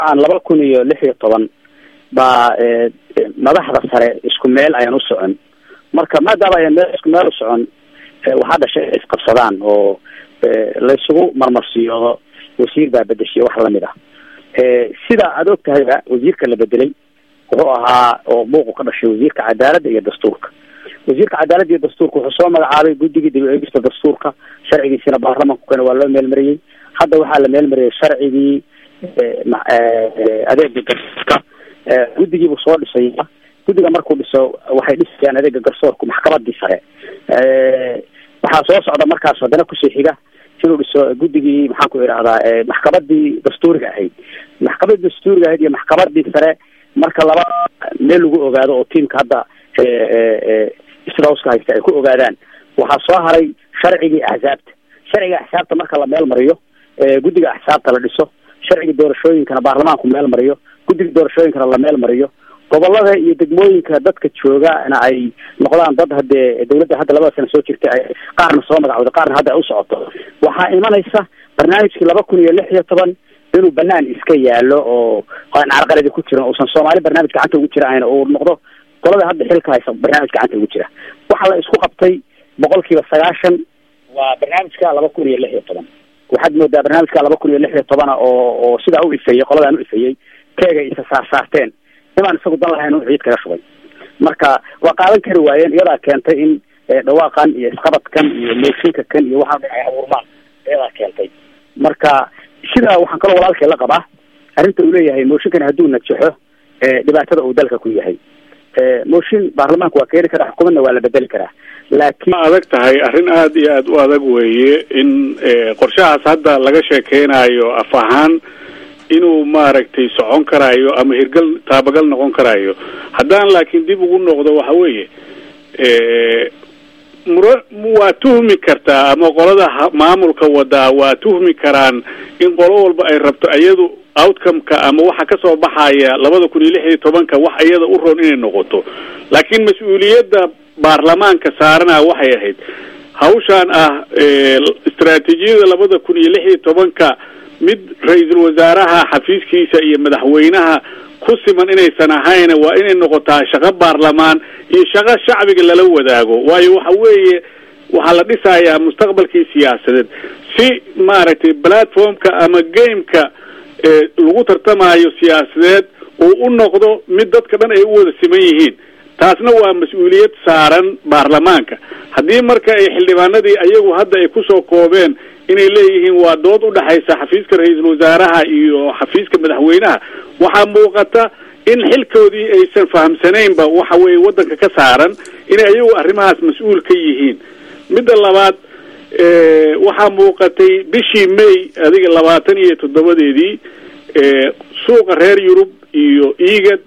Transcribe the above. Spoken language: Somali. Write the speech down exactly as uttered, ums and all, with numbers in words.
aan laba kun iyo lix iyo toban baa madaxda sare isku meel ayaan u socon marka maadaama ay meel isku meel u socon waxaa dhashay isqabsadaan oo la isugu marmarsiiyo wasiir baa bedeshay wax lamid ah sida aad og tahayba wasiirka la bedelay wuxuu ahaa oo buuqu ka dhashay wasiirka cadaaladda iyo dastuurka wasiirka cadaaladda iyo dastuurka wuxuu soo magacaabay guddigii dib u eegista dastuurka sharcigiisina baarlamaanku kana waa loo meelmariyey hadda waxaa la meelmariyey sharcigii adeega garsoorka guddigiibuu soo dhisaya guddiga markuu dhiso waxay dhisayaan adeega garsoorku maxkamadii sare waxaa soo socda markaas haddana kusii xiga inuu dhiso guddigii maxaan ku idhahdaa maxkamadii dastuuriga ahayd maxkamadii dastuuriga ahayd iyo maxkamadii sare marka laba meel lagu ogaado oo tiimka hadda isdhawska haysta ay ku ogaadaan waxaa soo haray sharcigii axsaabta sharciga axsaabta marka la meel mariyo guddiga axsaabta la dhiso sharciga doorashooyinkana baarlamaanku meel mariyo guddiga doorashooyinkana la meel mariyo gobolada iyo degmooyinka dadka joogana ay noqdaan dad hadee dawladda hadda labada sano soo jirta ay qaarna soo magacooda qaarna hadda ay u socoto waxaa imanaysa barnaamijkii laba kun iyo lix iyo toban inuu banaan iska yaalo oo aan carqaladi ku jirin uusan soomaali barnaamij gacanta ugu jira ayna uu noqdo qolada hadda xilka haysa barnaamij gacanta ugu jira waxaa la isku qabtay boqolkiiba sagaashan waa barnaamijka laba kun iyo lix iyo toban waxaad moodaa barnaamijka laba kun iyo lix iyo tobana oo oo sidaa u ifeeyey qoladaan u ifeeyey keega isa saarsaarteen imaan isagu dan lahayn uu ciid kaga shubay marka waa qaadan kari waayeen iyadaa keentay in dhawaaqan iyo isqabadkan iyo mooshinka kan iyo waxaa dhacay abuurmaan iyadaa keentay marka sidaa waxaan kaloo walaalkay la qabaa arrinta uu leeyahay mooshinkan hadduu najaxo dhibaatada uu dalka ku yahay mooshin baarlamaanku waa keeni karaa xukuumadna waa la bedeli karaa laakiin ma adag tahay arrin aada iyo aada u adag weeye in qorshahaas hadda laga sheekeynayo af ahaan inuu maaragtay socon karaayo ama hirgal taabagal noqon karaayo haddaan laakiin dib ugu noqdo waxa weeye mura waa tuhmi kartaa ama qolada maamulka wadaa waa tuhmi karaan in qolo walba ay rabto iyadu outcome-ka ama waxa kasoo baxaya labada kun iyo lix iyo tobanka wax iyada u roon inay noqoto laakiin mas-uuliyadda baarlamaanka saarana waxay ahayd hawshaan ah istaraatiijiyada labada kun iyo lix iyo tobanka mid ra-iisul wasaaraha xafiiskiisa iyo madaxweynaha ku siman inaysan ahayn waa inay noqotaa shaqo baarlamaan iyo shaqo shacbiga lala wadaago waayo waxa weeye waxaa la dhisayaa mustaqbalkii siyaasadeed si maaragtay platformka ama gameka lagu tartamayo siyaasadeed uu u noqdo mid dadka dhan ay u wada siman yihiin taasna waa mas-uuliyad saaran baarlamaanka haddii marka ay xildhibaanadii ayagu hadda ay kusoo koobeen inay leeyihiin waa dood u dhaxaysa xafiiska ra-iisul wasaaraha iyo xafiiska madaxweynaha waxaa muuqata in xilkoodii aysan fahamsanaynba waxa weeye waddanka ka saaran inay ayagu arrimahaas mas-uul ka yihiin midda labaad waxaa muuqatay bishii may adiga labaatan iyo toddobadeedii suuqa reer yurub iyo igad